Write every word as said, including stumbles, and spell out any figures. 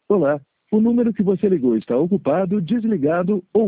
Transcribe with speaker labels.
Speaker 1: Olá, o número que você ligou está ocupado, desligado ou